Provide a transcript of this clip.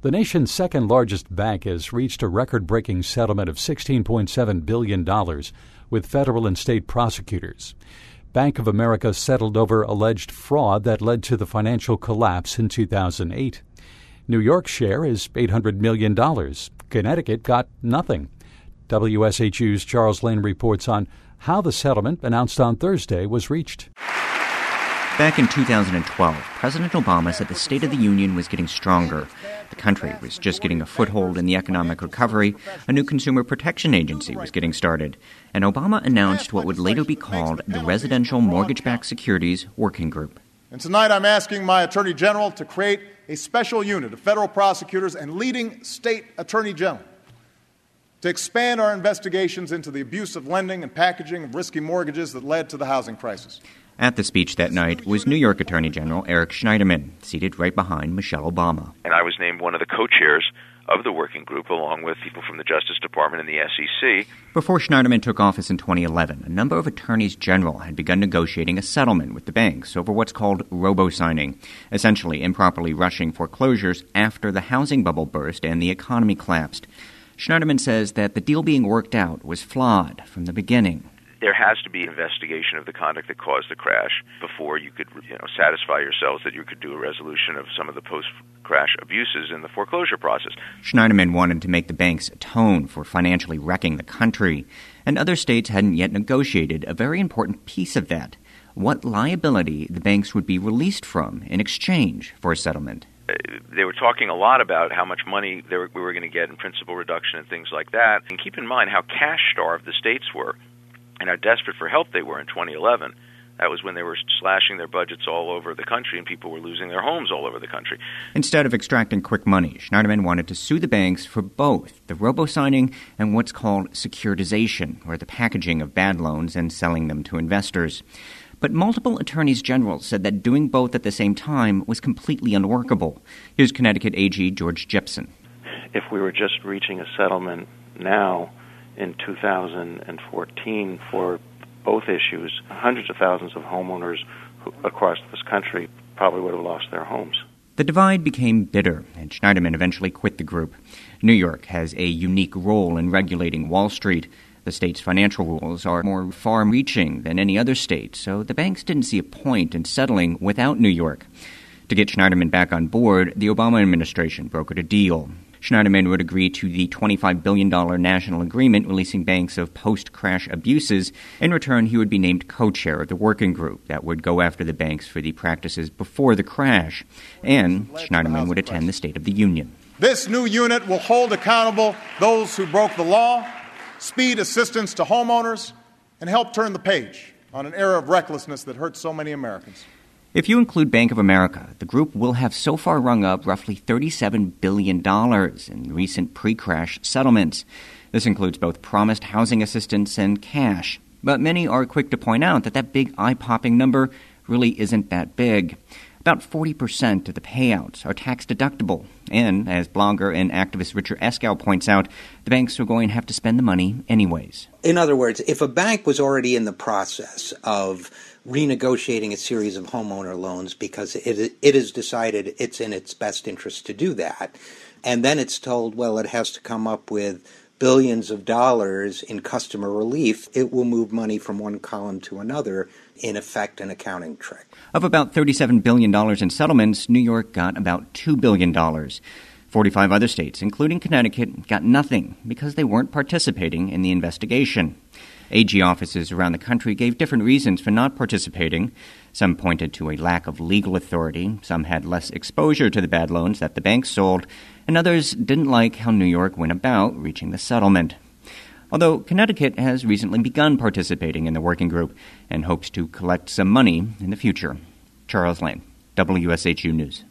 The nation's second largest bank has reached a record-breaking settlement of $16.7 billion with federal and state prosecutors. Bank of America settled over alleged fraud that led to the financial collapse in 2008. New York's share is $800 million. Connecticut got nothing. WSHU's Charles Lane reports on how the settlement announced on Thursday was reached. Back in 2012, President Obama said the State of the Union was getting stronger. The country was just getting a foothold in the economic recovery. A new consumer protection agency was getting started. And Obama announced what would later be called the Residential Mortgage-Backed Securities Working Group. And tonight I'm asking my Attorney General to create a special unit of federal prosecutors and leading state attorney general to expand our investigations into the abuse of lending and packaging of risky mortgages that led to the housing crisis. At the speech that night was New York Attorney General Eric Schneiderman, seated right behind Michelle Obama. And I was named one of the co-chairs of the working group, along with people from the Justice Department and the SEC. Before Schneiderman took office in 2011, a number of attorneys general had begun negotiating a settlement with the banks over what's called robo-signing, essentially improperly rushing foreclosures after the housing bubble burst and the economy collapsed. Schneiderman says that the deal being worked out was flawed from the beginning. There has to be an investigation of the conduct that caused the crash before you could, satisfy yourselves that you could do a resolution of some of the post-crash abuses in the foreclosure process. Schneiderman wanted to make the banks atone for financially wrecking the country, and other states hadn't yet negotiated a very important piece of that: what liability the banks would be released from in exchange for a settlement. They were talking a lot about how much money we were going to get in principal reduction and things like that. And keep in mind how cash-starved the states were and how desperate for help they were in 2011. That was when they were slashing their budgets all over the country and people were losing their homes all over the country. Instead of extracting quick money, Schneiderman wanted to sue the banks for both the robo-signing and what's called securitization, or the packaging of bad loans and selling them to investors. But multiple attorneys general said that doing both at the same time was completely unworkable. Here's Connecticut AG George Jepson. If we were just reaching a settlement now in 2014 for both issues, hundreds of thousands of homeowners across this country probably would have lost their homes. The divide became bitter, and Schneiderman eventually quit the group. New York has a unique role in regulating Wall Street. The state's financial rules are more far-reaching than any other state, so the banks didn't see a point in settling without New York. To get Schneiderman back on board, the Obama administration brokered a deal. Schneiderman would agree to the $25 billion national agreement releasing banks of post-crash abuses. In return, he would be named co-chair of the working group that would go after the banks for the practices before the crash. And Schneiderman would attend the State of the Union. This new unit will hold accountable those who broke the law, speed assistance to homeowners, and help turn the page on an era of recklessness that hurts so many Americans. If you include Bank of America, the group will have so far rung up roughly $37 billion in recent pre-crash settlements. This includes both promised housing assistance and cash. But many are quick to point out that big eye-popping number really isn't that big. About 40% of the payouts are tax-deductible. And, as blogger and activist Richard Eskow points out, the banks are going to have to spend the money anyways. In other words, if a bank was already in the process of renegotiating a series of homeowner loans because it has decided it's in its best interest to do that, and then it's told, well, it has to come up with billions of dollars in customer relief, it will move money from one column to another, in effect an accounting trick. Of about $37 billion in settlements, New York got about $2 billion. 45 other states, including Connecticut, got nothing because they weren't participating in the investigation. AG offices around the country gave different reasons for not participating. Some pointed to a lack of legal authority, some had less exposure to the bad loans that the banks sold, and others didn't like how New York went about reaching the settlement. Although Connecticut has recently begun participating in the working group and hopes to collect some money in the future. Charles Lane, WSHU News.